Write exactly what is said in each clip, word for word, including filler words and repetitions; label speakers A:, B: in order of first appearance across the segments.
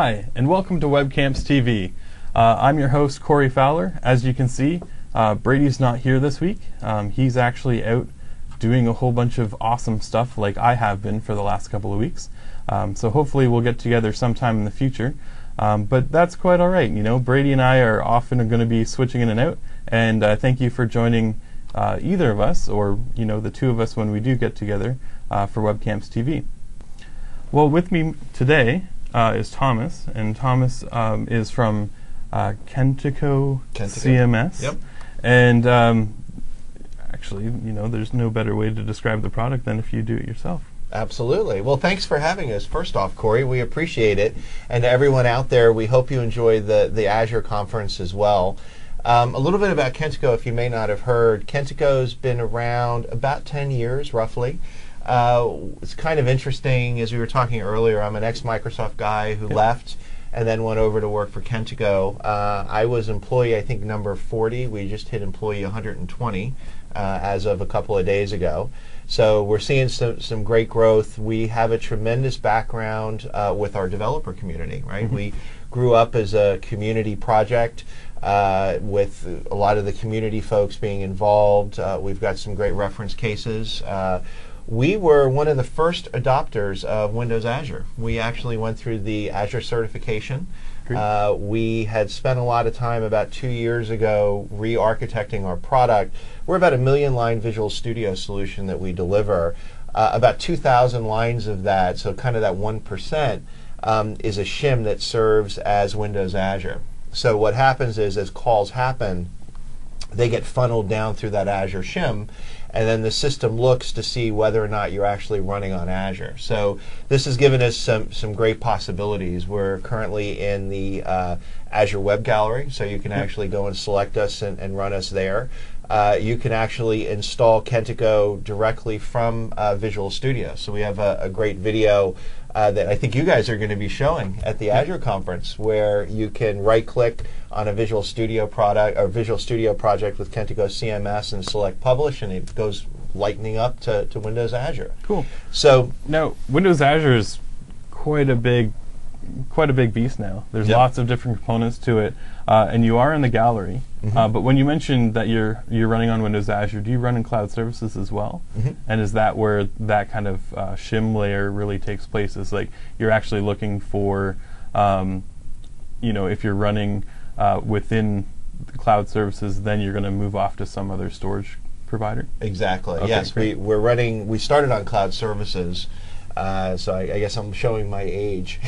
A: Hi, and welcome to WebCamps T V. Uh, I'm your host, Corey Fowler. As you can see, uh, Brady's not here this week. Um, he's actually out doing a whole bunch of awesome stuff like I have been for the last couple of weeks. Um, so hopefully we'll get together sometime in the future. Um, but that's quite all right. You know, Brady and I are often going to be switching in and out. And uh, thank you for joining uh, either of us, or you know, the two of us when we do get together uh, for WebCamps T V. Well, with me today uh, is Thomas, and Thomas um, is from uh, Kentico, Kentico C M S.
B: Yep.
A: And um, actually, you know, there's no better way to describe the product than if you do it yourself.
B: Absolutely. Well, thanks for having us. First off, Corey, we appreciate it. And to everyone out there, we hope you enjoy the, the Azure conference as well. Um, a little bit about Kentico, if you may not have heard. Kentico's been around about ten years, roughly. Uh, it's kind of interesting, as we were talking earlier, I'm an ex-Microsoft guy who
A: yep.
B: left and then went over to work for Kentico. Uh, I was employee, I think, number forty. We just hit employee one hundred twenty uh, as of a couple of days ago. So we're seeing some, some great growth. We have a tremendous background uh, with our developer community, right? Mm-hmm. We grew up as a community project uh, with a lot of the community folks being involved. Uh, we've got some great reference cases. Uh, We were one of the first adopters of Windows Azure. We actually went through the Azure certification. Uh, we had spent a lot of time about two years ago re-architecting our product. We're about a million line Visual Studio solution that we deliver. Uh, about two thousand lines of that, so kind of that one percent, um, is a shim that serves as Windows Azure. So what happens is, as calls happen, they get funneled down through that Azure shim, and then the system looks to see whether or not you're actually running on Azure. So this has given us some, some great possibilities. We're currently in the uh, Azure Web Gallery, so you can actually go and select us and, and run us there. Uh, you can actually install Kentico directly from uh, Visual Studio. So we have a, a great video uh, that I think you guys are going to be showing at the Azure conference, where you can right-click on a Visual Studio product or Visual Studio project with Kentico C M S and select Publish, and it goes lightning up to, to Windows Azure.
A: Cool.
B: So
A: now, Windows Azure is quite a big, quite a big beast now. There's
B: yep.
A: lots of different components to it, uh, and you are in the gallery. Mm-hmm. uh, but when you mentioned that you're you're running on Windows Azure, do you run in cloud services as well? Mm-hmm. And is that where that kind of uh, shim layer really takes place? Is like you're actually looking for, um, you know, if you're running uh, within the cloud services, then you're going to move off to some other storage provider?
B: Exactly.
A: Okay,
B: yes, we, we're running. We started on cloud services. Uh, so I, I guess I'm showing my age.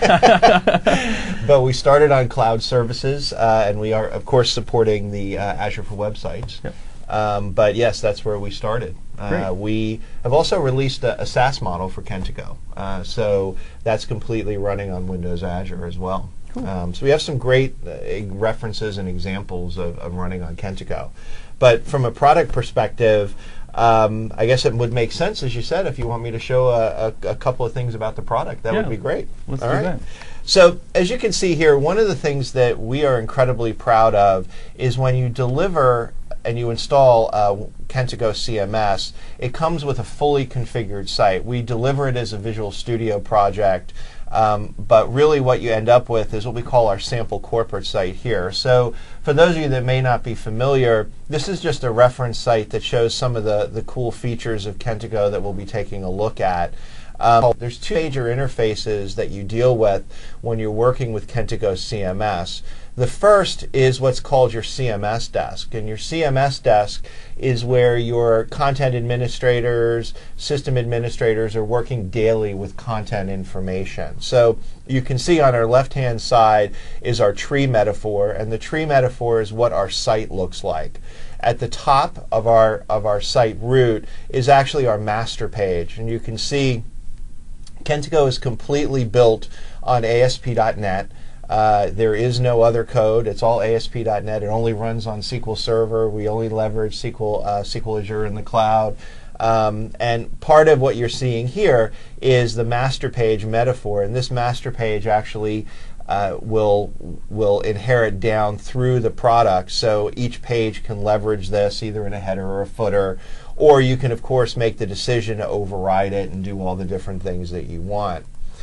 B: But we started on cloud services, uh, and we are, of course, supporting the uh, Azure for Websites.
A: Yep.
B: Um, but yes, that's where we started. Uh, we have also released a, a SaaS model for Kentico. Uh, so that's completely running on Windows Azure as well.
A: Cool.
B: Um, so we have some great uh, references and examples of, of running on Kentico. But from a product perspective, Um, I guess it would make sense, as you said, if you want me to show a, a, a couple of things about the product. That
A: yeah.
B: would be great.
A: Let's
B: All
A: do
B: right.
A: that.
B: So, as you can see here, one of the things that we are incredibly proud of is when you deliver and you install uh, Kentico C M S, it comes with a fully configured site. We deliver it as a Visual Studio project. Um, but really what you end up with is what we call our sample corporate site here. So for those of you that may not be familiar, this is just a reference site that shows some of the, the cool features of Kentico that we'll be taking a look at. Um, there's two major interfaces that you deal with when you're working with Kentico C M S. The first is what's called your C M S desk, and your C M S desk is where your content administrators, system administrators are working daily with content information. So you can see on our left-hand side is our tree metaphor, and the tree metaphor is what our site looks like. At the top of our of our site root is actually our master page, and you can see Kentico is completely built on A S P dot net. Uh, there is no other code. It's all A S P dot net. It only runs on S Q L Server. We only leverage S Q L, uh, S Q L Azure in the cloud. Um, and part of what you're seeing here is the master page metaphor. And this master page actually uh, will will inherit down through the product. So each page can leverage this either in a header or a footer. Or you can, of course, make the decision to override it and do all the different things that you want.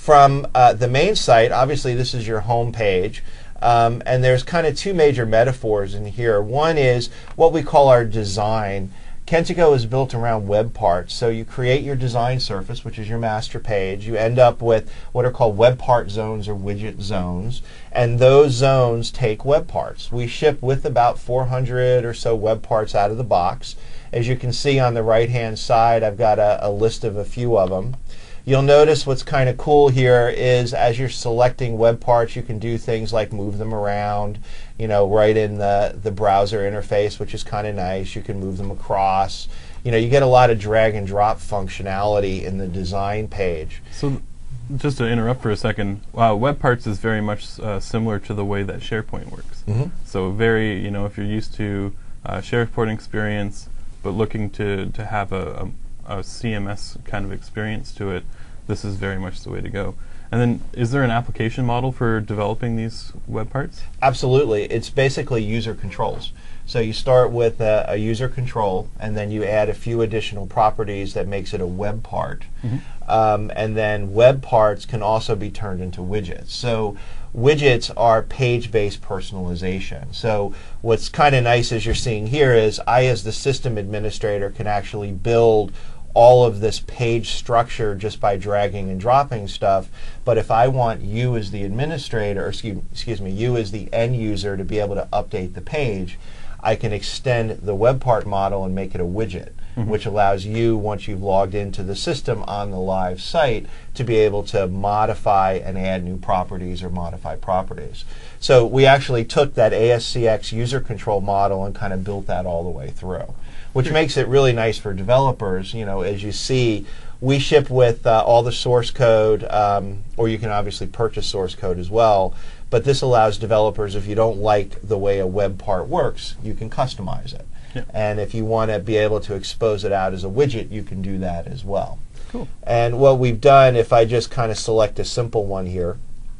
B: from uh, the main site, obviously this is your home page. Um, and there's kind of two major metaphors in here. One is what we call our design. Kentico is built around web parts. So you create your design surface, which is your master page. You end up with what are called web part zones or widget zones. And those zones take web parts. We ship with about four hundred or so web parts out of the box. As you can see on the right-hand side, I've got a, a list of a few of them. You'll notice what's kind of cool here is as you're selecting web parts, you can do things like move them around, you know, right in the, the browser interface, which is kind of nice. You can move them across. You know, you get a lot of drag and drop functionality in the design page.
A: So just to interrupt for a second, uh, web parts is very much uh, similar to the way that SharePoint works.
B: Mm-hmm.
A: So very, you know, if you're used to uh, SharePoint experience, but looking to, to have a, a, a C M S kind of experience to it, this is very much the way to go. And then, is there an application model for developing these web parts?
B: Absolutely. It's basically user controls. So you start with a, a user control, and then you add a few additional properties that makes it a web part. Mm-hmm. um, and then web parts can also be turned into widgets. So widgets are page-based personalization. So what's kind of nice as you're seeing here is I, as the system administrator, can actually build all of this page structure just by dragging and dropping stuff. But if I want you as the administrator, or excuse, excuse me, you as the end user to be able to update the page, I can extend the web part model and make it a widget, mm-hmm. which allows you, once you've logged into the system on the live site, to be able to modify and add new properties or modify properties. So we actually took that A S C X user control model and kind of built that all the way through, which makes it really nice for developers. You know, as you see, we ship with uh, all the source code, um, or you can obviously purchase source code as well. But this allows developers, if you don't like the way a web part works, you can customize it.
A: Yeah.
B: And if you want to be able to expose it out as a widget, you can do that as well.
A: Cool.
B: And what we've done, if I just kind of select a simple one here,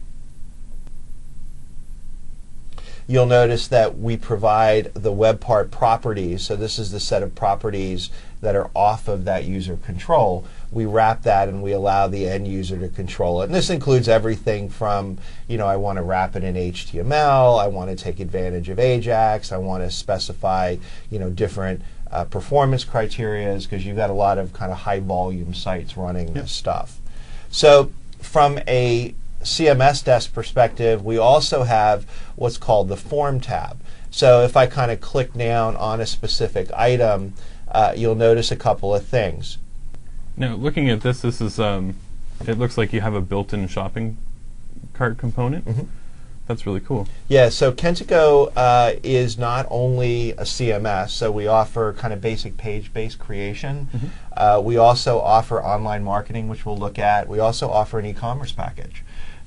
B: you'll notice that we provide the web part properties. So this is the set of properties that are off of that user control. We wrap that and we allow the end user to control it. And this includes everything from, you know, I want to wrap it in H T M L, I want to take advantage of Ajax, I want to specify, you know, different uh, performance criteria, because you've got a lot of kind of high volume sites running
A: Yep.
B: this stuff. So from a C M S desk perspective, we also have what's called the Form tab. So if I kind of click down on a specific item, uh, you'll notice a couple of things.
A: Now, looking at this, this is um, it looks like you have a built-in shopping cart component.
B: Mm-hmm.
A: That's really cool.
B: Yeah, so Kentico uh, is not only a C M S, so we offer kind of basic page-based creation.
A: Mm-hmm.
B: Uh, we also offer online marketing, which we'll look at. We also offer an e-commerce package.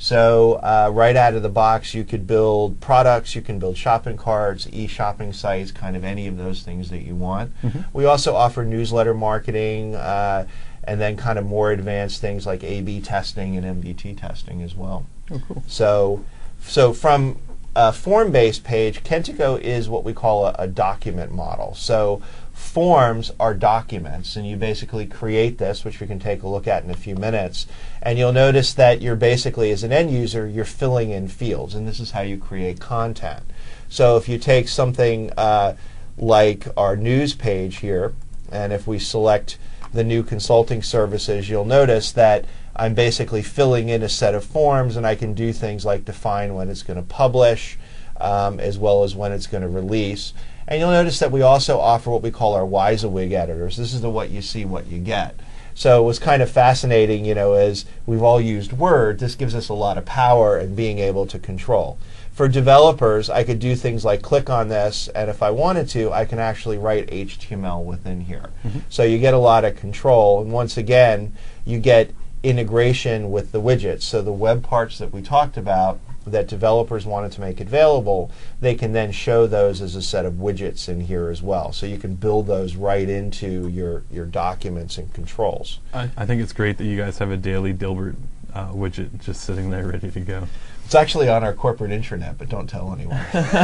B: So uh, right out of the box, you could build products, you can build shopping carts, e-shopping sites, kind of any of those things that you want.
A: Mm-hmm.
B: We also offer newsletter marketing, uh, and then kind of more advanced things like A B testing and M B T testing as well.
A: Oh, cool.
B: So, so from a form-based page, Kentico is what we call a, a document model. So forms are documents, and you basically create this, which we can take a look at in a few minutes, and you'll notice that you're basically, as an end user, you're filling in fields, and this is how you create content. So if you take something uh, like our news page here, and if we select the new consulting services, you'll notice that I'm basically filling in a set of forms, and I can do things like define when it's going to publish, um, as well as when it's going to release. And you'll notice that we also offer what we call our WYSIWYG editors. This is the what you see, what you get. So it was kind of fascinating, you know, as we've all used Word, this gives us a lot of power in being able to control. For developers, I could do things like click on this, and if I wanted to, I can actually write H T M L within here. Mm-hmm. So you get a lot of control, and once again, you get integration with the widgets. So the web parts that we talked about that developers wanted to make available, they can then show those as a set of widgets in here as well. So you can build those right into your, your documents and controls.
A: I, I think it's great that you guys have a daily Dilbert uh, widget just sitting there ready to go.
B: It's actually on our corporate intranet, but don't tell anyone.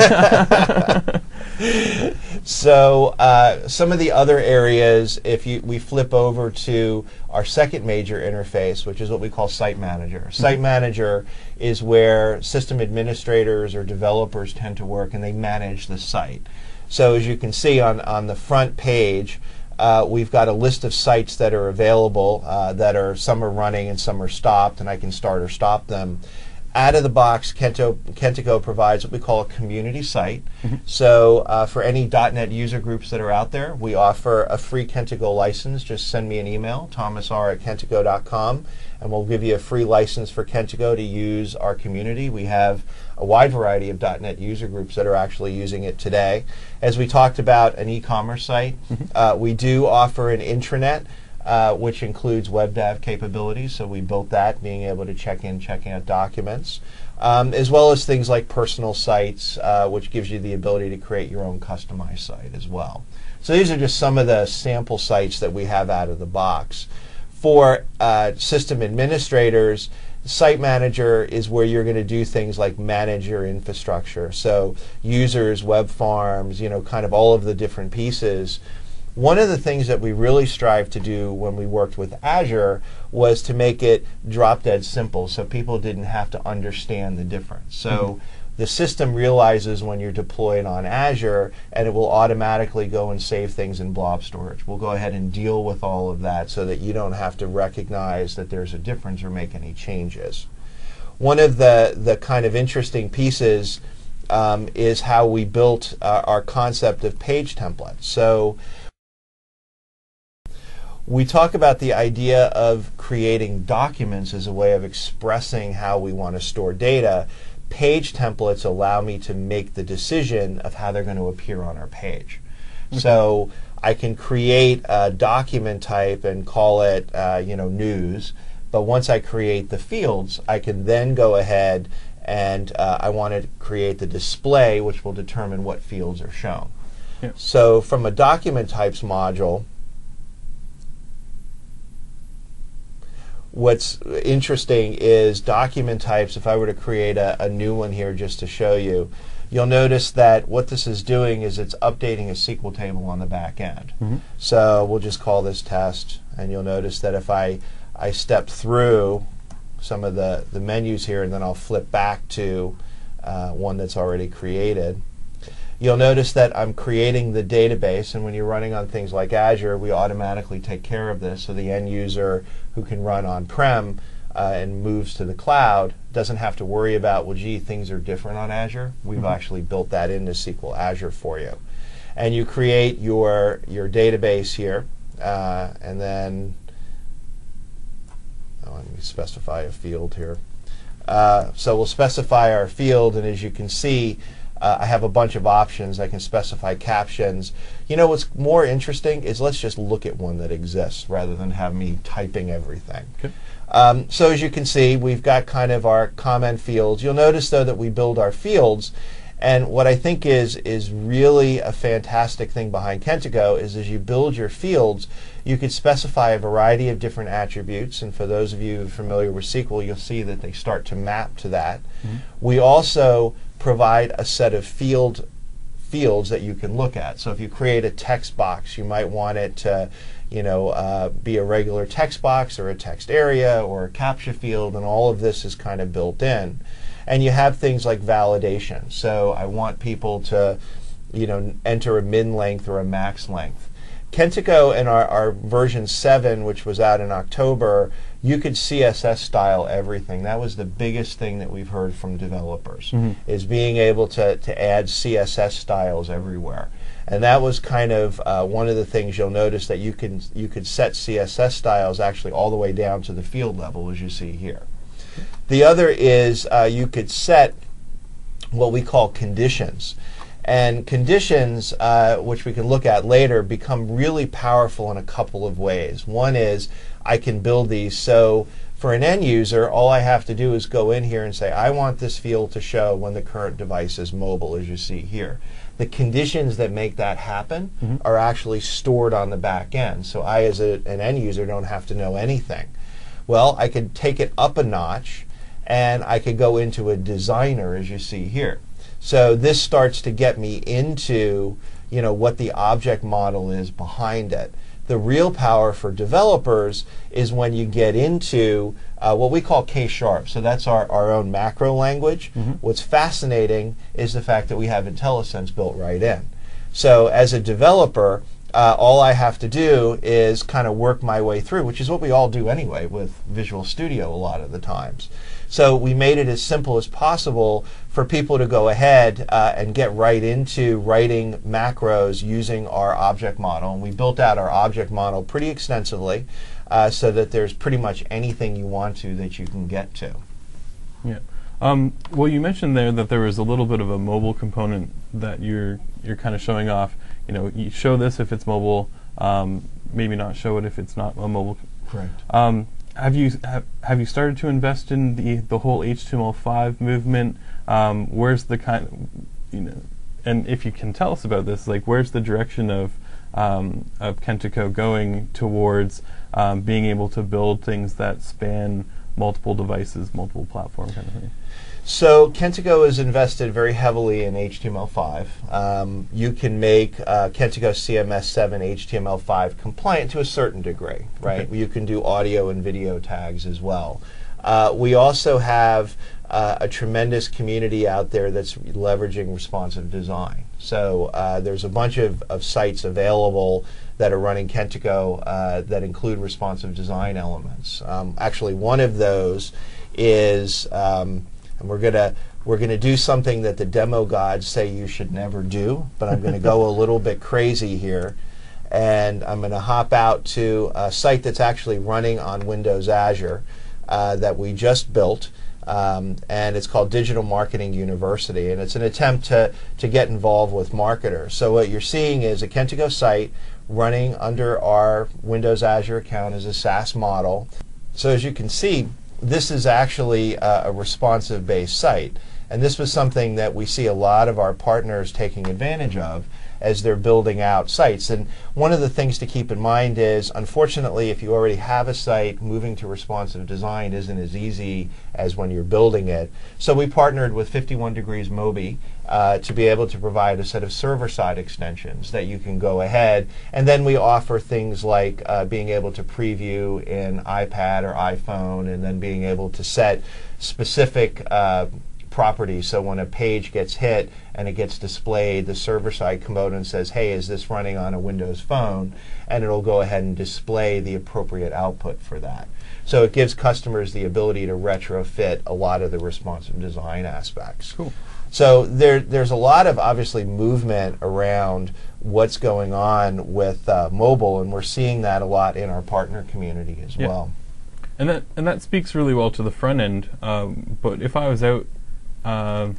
B: So uh, some of the other areas, if you, we flip over to our second major interface, which is what we call Site Manager. Site Manager is where system administrators or developers tend to work, and they manage the site. So as you can see on, on the front page, uh, we've got a list of sites that are available, uh, that are, some are running and some are stopped, and I can start or stop them. Out of the box, Kento, Kentico provides what we call a community site. Mm-hmm. So uh, for any dot net user groups that are out there, we offer a free Kentico license. Just send me an email, thomas r at kentico dot com, and we'll give you a free license for Kentico to use our community. We have a wide variety of dot net user groups that are actually using it today. As we talked about an e-commerce site, mm-hmm. uh, we do offer an intranet, Uh, which includes WebDAV capabilities, so we built that, being able to check in, check out documents, um, as well as things like personal sites, uh, which gives you the ability to create your own customized site as well. So these are just some of the sample sites that we have out of the box. For uh, system administrators, Site Manager is where you're going to do things like manage your infrastructure, so users, web farms, you know, kind of all of the different pieces. One of the things that we really strive to do when we worked with Azure was to make it drop dead simple so people didn't have to understand the difference. So mm-hmm. the system realizes when you're deployed on Azure, and it will automatically go and save things in blob storage. We'll go ahead and deal with all of that so that you don't have to recognize that there's a difference or make any changes. One of the, the kind of interesting pieces um, is how we built uh, our concept of page templates. So we talk about the idea of creating documents as a way of expressing how we want to store data. Page templates allow me to make the decision of how they're going to appear on our page. Okay. So I can create a document type and call it uh, you know, news, but once I create the fields, I can then go ahead and uh, I want to create the display, which will determine what fields are shown. Yeah. So from a document types module, what's interesting is document types. If I were to create a, a new one here just to show you, you'll notice that what this is doing is it's updating a S Q L table on the back end. Mm-hmm. So we'll just call this test, and you'll notice that if I, I step through some of the, the menus here, and then I'll flip back to uh, one that's already created, you'll notice that I'm creating the database, and when you're running on things like Azure, we automatically take care of this, so the end user who can run on-prem uh, and moves to the cloud doesn't have to worry about, well, gee, things are different on Azure. We've mm-hmm. actually built that into S Q L Azure for you. And you create your, your database here, uh, and then oh, let me specify a field here. Uh, so we'll specify our field, and as you can see, Uh, I have a bunch of options. I can specify captions. You know what's more interesting is let's just look at one that exists rather than have me typing everything. Okay. Um, so as you can see, we've got kind of our comment fields. You'll notice though that we build our fields, and what I think is is really a fantastic thing behind Kentico is as you build your fields, you could specify a variety of different attributes, and for those of you familiar with S Q L, you'll see that they start to map to that. Mm-hmm. We also provide a set of field fields that you can look at. So if you create a text box, you might want it to, you know, uh, be a regular text box or a text area or a CAPTCHA field, and all of this is kind of built in. And you have things like validation. So I want people to, you know, enter a min length or a max length. Kentico in our, our version seven, which was out in October, you could C S S style everything. That was the biggest thing that we've heard from developers, mm-hmm. is being able to, to add C S S styles everywhere. And that was kind of uh, one of the things you'll notice, that you can you could set C S S styles actually all the way down to the field level, as you see here. The other is uh, you could set what we call conditions. And conditions, uh, which we can look at later, become really powerful in a couple of ways. One is I can build these so for an end user, all I have to do is go in here and say, I want this field to show when the current device is mobile, as you see here. The conditions that make that happen mm-hmm. are actually stored on the back end. So I, as a, an end user, don't have to know anything. Well, I could take it up a notch and I could go into a designer, as you see here. So this starts to get me into, you know, what the object model is behind it. The real power for developers is when you get into uh, what we call K-sharp. So that's our, our own macro language. Mm-hmm. What's fascinating is the fact that we have IntelliSense built right in. So as a developer, uh, all I have to do is kind of work my way through, which is what we all do anyway with Visual Studio a lot of the times. So we made it as simple as possible for people to go ahead uh, and get right into writing macros using our object model. And we built out our object model pretty extensively uh, so that there's pretty much anything you want to that you can get to.
A: Yeah. Um, well, you mentioned there that there was a little bit of a mobile component that you're you're kind of showing off. You know, you show this if it's mobile, um, maybe not show it if it's not a mobile.
B: Correct.
A: Um, have you have, have you started to invest in the the whole H T M L five movement? Um, where's the kind, you know, and if you can tell us about this, like where's the direction of um, of Kentico going towards um, being able to build things that span multiple devices, multiple platform kind of thing?
B: So Kentico is invested very heavily in H T M L five. Um, you can make uh, Kentico C M S seven H T M L five compliant to a certain degree, right? Okay. You can do audio and video tags as well. Uh, we also have uh, a tremendous community out there that's leveraging responsive design. So uh, there's a bunch of, of sites available that are running Kentico uh, that include responsive design elements. Um, actually, one of those is, um, and we're gonna we're gonna do something that the demo gods say you should never do, but I'm gonna go a little bit crazy here, and I'm gonna hop out to a site that's actually running on Windows Azure uh, that we just built. Um, and it's called Digital Marketing University, and it's an attempt to, to get involved with marketers. So what you're seeing is a Kentico site running under our Windows Azure account as a SaaS model. So as you can see, this is actually a, a responsive-based site, and this was something that we see a lot of our partners taking advantage of as they're building out sites. And one of the things to keep in mind is, unfortunately, if you already have a site, moving to responsive design isn't as easy as when you're building it. So we partnered with fifty-one Degrees Mobi uh, to be able to provide a set of server-side extensions that you can go ahead, and then we offer things like uh, being able to preview in iPad or iPhone, and then being able to set specific uh, properties. So when a page gets hit and it gets displayed, the server-side component says, hey, is this running on a Windows phone? And it'll go ahead and display the appropriate output for that. So it gives customers the ability to retrofit a lot of the responsive design aspects.
A: Cool.
B: So there, there's a lot of, obviously, movement around what's going on with uh, mobile, and we're seeing that a lot in our partner community as
A: yeah.
B: well.
A: And that, and that speaks really well to the front end. Um, but if I was out Uh,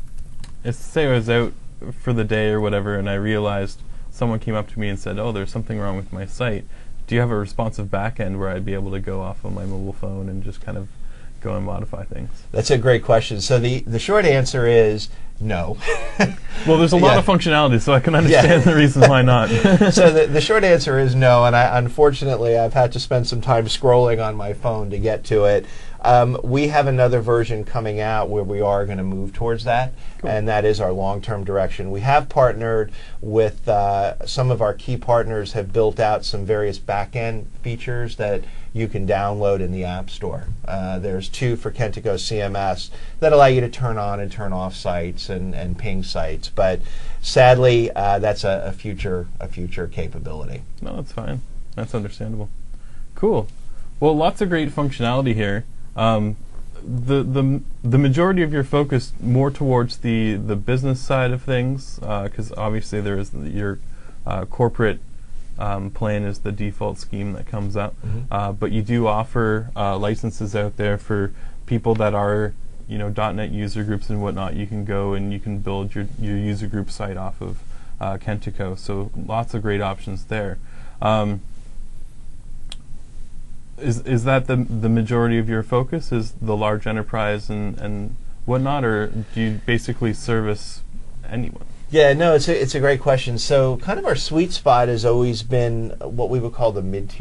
A: let's say I was out for the day or whatever, and I realized someone came up to me and said, oh, there's something wrong with my site. Do you have a responsive back end where I'd be able to go off of my mobile phone and just kind of go and modify things?
B: That's a great question. So the, the short answer is no.
A: Well, there's a lot
B: yeah.
A: of functionality, so I can understand yeah. the reason why not.
B: So the, the short answer is no, and I, unfortunately I've had to spend some time scrolling on my phone to get to it. Um, we have another version coming out where we are going to move towards that, cool. and that is our long-term direction. We have partnered with uh, some of our key partners have built out some various back-end features that you can download in the App Store. Uh, there's two for Kentico C M S that allow you to turn on and turn off sites and, and ping sites, but sadly uh, that's a, a future a future capability.
A: No, that's fine. That's understandable. Cool. Well, lots of great functionality here. Um, the the the majority of your focus more towards the the business side of things, because uh, obviously there is the, your uh, corporate um, plan is the default scheme that comes up, mm-hmm. uh, but you do offer uh, licenses out there for people that are, you know, dot net user groups and whatnot. You can go and you can build your your user group site off of uh, Kentico. So lots of great options there. Um, Is is that the the majority of your focus? Is the large enterprise and, and whatnot, or do you basically service anyone?
B: Yeah, no, it's a, it's a great question. So kind of our sweet spot has always been what we would call the mid-tier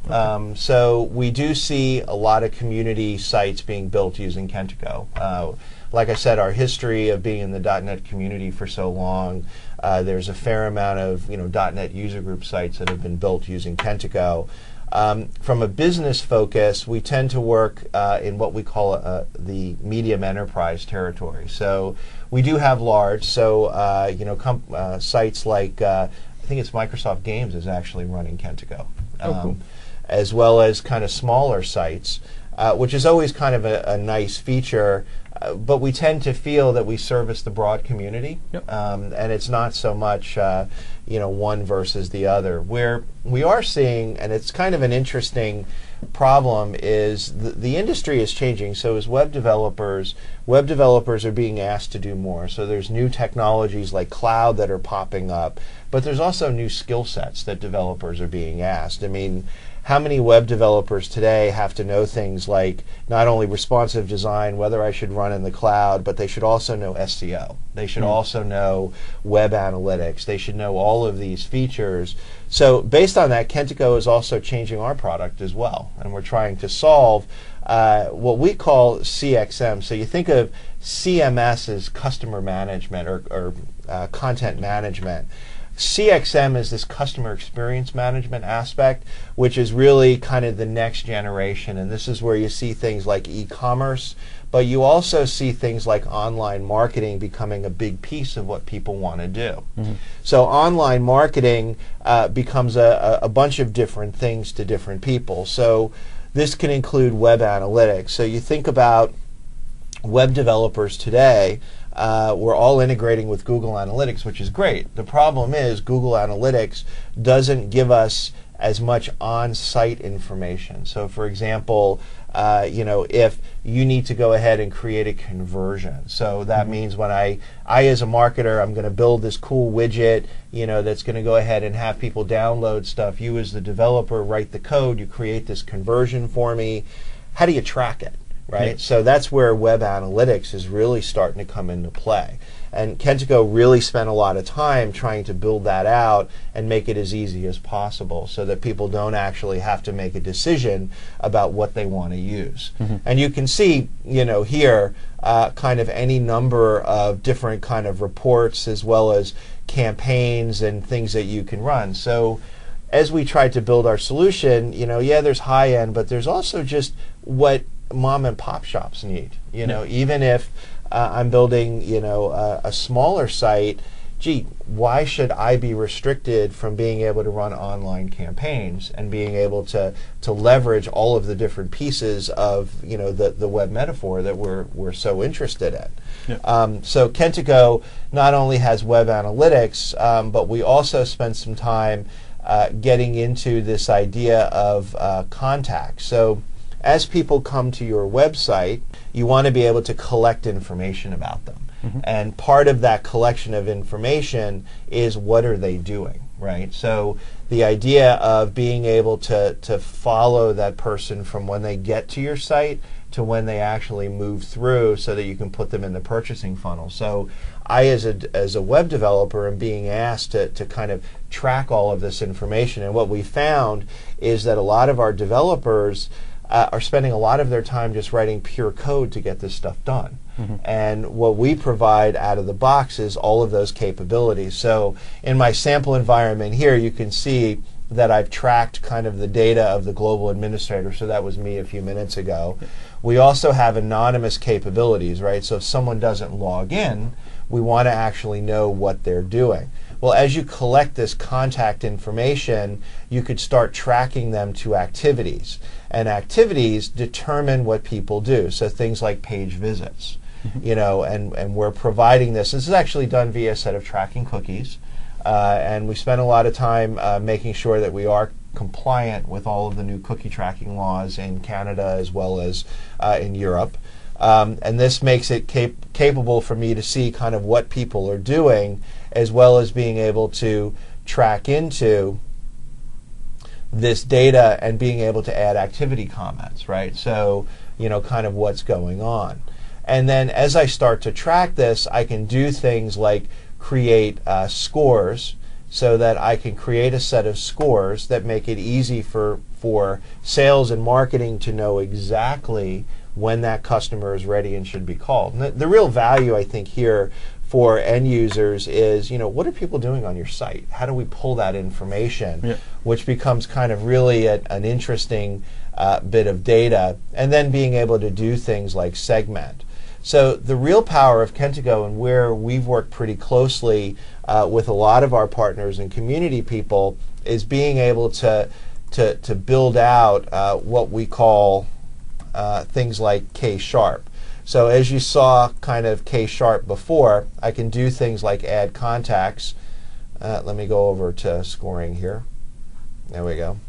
B: Okay. Um, so we do see a lot of community sites being built using Kentico. Uh, like I said, our history of being in the dot net community for so long, uh, there's a fair amount of you know dot net user group sites that have been built using Kentico. Um, from a business focus, we tend to work uh, in what we call uh, the medium enterprise territory. So we do have large, so uh, you know, com uh, sites like uh, I think it's Microsoft Games is actually running Kentico, um,
A: oh, cool.
B: as well as kind of smaller sites, uh, which is always kind of a, a nice feature. Uh, but we tend to feel that we service the broad community,
A: yep.
B: um, and it's not so much, uh, you know, one versus the other. Where we are seeing, and it's kind of an interesting problem, is the, the industry is changing. So as web developers, web developers are being asked to do more. So there's new technologies like cloud that are popping up, but there's also new skill sets that developers are being asked. I mean, how many web developers today have to know things like not only responsive design, whether I should run in the cloud, but they should also know S E O. They should mm. also know web analytics. They should know all of these features. So based on that, Kentico is also changing our product as well. And we're trying to solve uh, what we call C X M. So you think of C M S as customer management or, or uh, content management. C X M is this customer experience management aspect, which is really kind of the next generation. And this is where you see things like e-commerce, but you also see things like online marketing becoming a big piece of what people want to do. Mm-hmm. So online marketing uh, becomes a, a bunch of different things to different people. So this can include web analytics. So you think about web developers today. Uh, we're all integrating with Google Analytics, which is great. The problem is Google Analytics doesn't give us as much on-site information. So for example, uh, you know, if you need to go ahead and create a conversion. So that mm-hmm. means when I, I as a marketer, I'm going to build this cool widget, you know, that's going to go ahead and have people download stuff. You as the developer write the code, you create this conversion for me. How do you track it? Right, yeah. So that's where web analytics is really starting to come into play. And Kentico really spent a lot of time trying to build that out and make it as easy as possible so that people don't actually have to make a decision about what they want to use. Mm-hmm. And you can see, you know, here uh, kind of any number of different kind of reports as well as campaigns and things that you can run. So as we tried to build our solution, you know, yeah, there's high end, but there's also just what mom and pop shops need. You know, yeah. even if uh, I'm building, you know, uh, a smaller site, gee, why should I be restricted from being able to run online campaigns and being able to to leverage all of the different pieces of, you know, the the web metaphor that we're we're so interested in. Yeah. Um, so Kentico not only has web analytics, um, but we also spent some time uh, getting into this idea of uh, contacts. So as people come to your website, you want to be able to collect information about them. Mm-hmm. And part of that collection of information is what are they doing, right? So the idea of being able to, to follow that person from when they get to your site to when they actually move through so that you can put them in the purchasing funnel. So I, as a, as a web developer, am being asked to, to kind of track all of this information. And what we found is that a lot of our developers Uh, are spending a lot of their time just writing pure code to get this stuff done. Mm-hmm. And what we provide out of the box is all of those capabilities. So in my sample environment here, you can see that I've tracked kind of the data of the global administrator. So that was me a few minutes ago. We also have anonymous capabilities, right? So if someone doesn't log in, we want to actually know what they're doing. Well, as you collect this contact information, you could start tracking them to activities. And activities determine what people do. So things like page visits, you know, and, and we're providing this. This is actually done via a set of tracking cookies. Uh, and we spent a lot of time uh, making sure that we are compliant with all of the new cookie tracking laws in Canada as well as uh, in Europe. Um, and this makes it cap capable for me to see kind of what people are doing, as well as being able to track into this data and being able to add activity comments, right? So, you know, kind of what's going on. And then as I start to track this, I can do things like create uh, scores so that I can create a set of scores that make it easy for, for sales and marketing to know exactly when that customer is ready and should be called. And the, the real value, I think, here for end users is, you know, what are people doing on your site? How do we pull that information?
A: Yeah.
B: Which becomes kind of really a, an interesting uh, bit of data, and then being able to do things like segment. So the real power of Kentico, and where we've worked pretty closely uh, with a lot of our partners and community people, is being able to to, to build out uh, what we call uh, things like K-sharp. So as you saw kind of K-sharp before, I can do things like add contacts. Uh, let me go over to scoring here. There we go.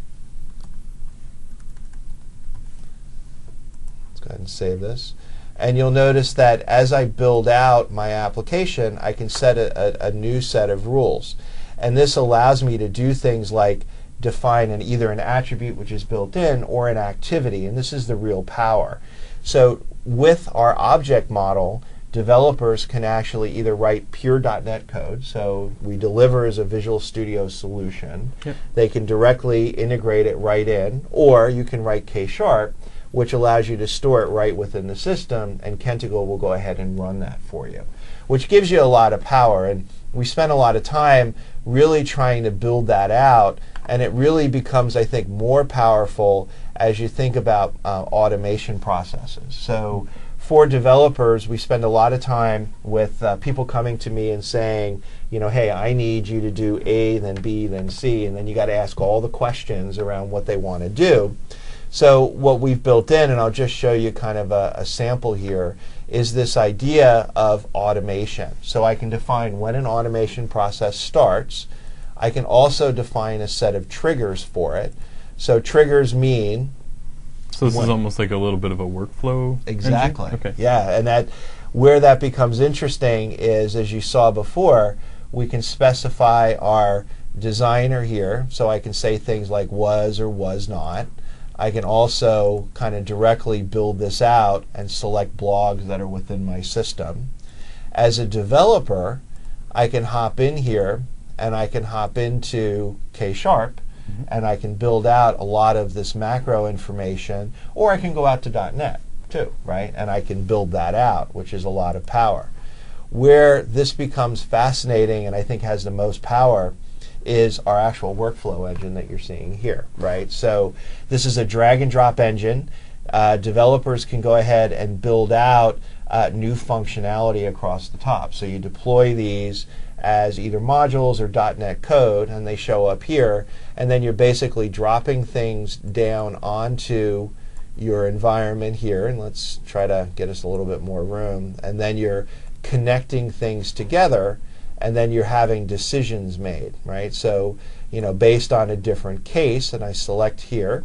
B: Let's go ahead and save this. And you'll notice that as I build out my application, I can set a, a, a new set of rules. And this allows me to do things like define an, either an attribute which is built in or an activity. And this is the real power. So with our object model, developers can actually either write pure dot net code, so we deliver as a Visual Studio solution.
A: Yep.
B: They can directly integrate it right in, or you can write K-sharp, which allows you to store it right within the system, and Kentico will go ahead and run that for you, which gives you a lot of power. And we spent a lot of time really trying to build that out, and it really becomes, I think, more powerful as you think about uh, automation processes. So for developers, we spend a lot of time with uh, people coming to me and saying, you know, hey, I need you to do A, then B, then C, and then you got to ask all the questions around what they want to do. So what we've built in, and I'll just show you kind of a, a sample here, is this idea of automation. So I can define when an automation process starts. I can also define a set of triggers for it. So triggers mean...
A: So this is almost like a little bit of a workflow
B: Exactly.
A: engine? Okay.
B: Yeah, and that where that becomes interesting is, as you saw before, we can specify our designer here. So I can say things like was or was not. I can also kind of directly build this out and select blogs that are within my system. As a developer, I can hop in here and I can hop into K-sharp, mm-hmm. and I can build out a lot of this macro information, or I can go out to dot net too, right? And I can build that out, which is a lot of power. Where this becomes fascinating and I think has the most power is our actual workflow engine that you're seeing here, right? So this is a drag and drop engine. Uh, developers can go ahead and build out uh, new functionality across the top. So you deploy these as either modules or dot net code, and they show up here, and then you're basically dropping things down onto your environment here, and let's try to get us a little bit more room, and then you're connecting things together, and then you're having decisions made, right? So, you know, based on a different case, and I select here,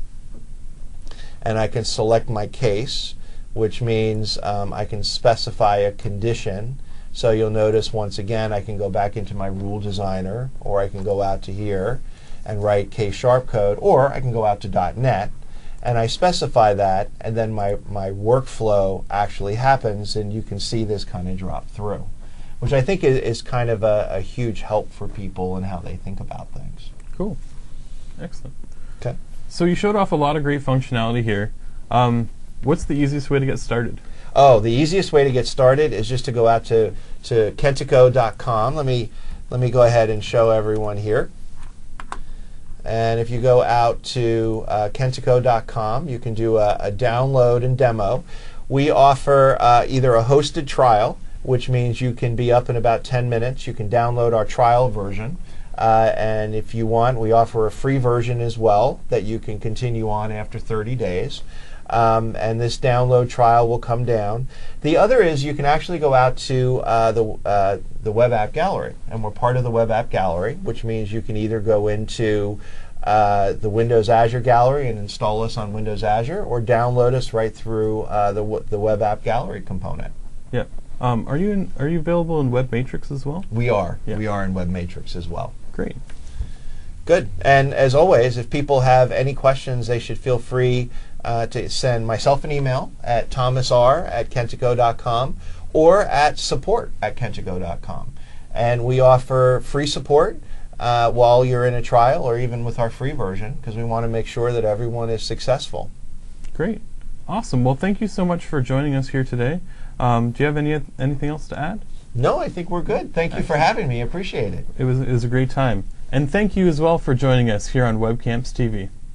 B: and I can select my case, which means um, I can specify a condition. So you'll notice once again I can go back into my rule designer, or I can go out to here and write K-sharp code, or I can go out to dot net and I specify that, and then my, my workflow actually happens, and you can see this kind of drop through, which I think is, is kind of a, a huge help for people and how they think about things.
A: Cool. Excellent.
B: Okay.
A: So you showed off a lot of great functionality here. Um, what's the easiest way to get started?
B: Oh, the easiest way to get started is just to go out to, to Kentico dot com. Let me, let me go ahead and show everyone here. And if you go out to uh, Kentico dot com, you can do a, a download and demo. We offer uh, either a hosted trial, which means you can be up in about ten minutes. You can download our trial version. Uh, and if you want, we offer a free version as well that you can continue on after thirty days. Um, and this download trial will come down. The other is you can actually go out to uh, the, uh, the Web App Gallery, and we're part of the Web App Gallery, which means you can either go into uh, the Windows Azure Gallery and install us on Windows Azure, or download us right through uh, the, the Web App Gallery component.
A: Yeah. Um, are you in, are you available in Web Matrix as well?
B: We are.
A: Yeah.
B: We are in Web Matrix as well.
A: Great.
B: Good. And as always, if people have any questions, they should feel free Uh, to send myself an email at thomas r at Kentico dot com or at support at Kentico dot com. And we offer free support. uh, while you're in a trial, or even with our free version, because we want to make sure that everyone is successful.
A: Great. Awesome. Well, thank you so much for joining us here today. Um, do you have any anything else to add?
B: No, I think we're good. Thank you for having me. Appreciate it.
A: It was, it was a great time. And thank you as well for joining us here on WebCamps T V.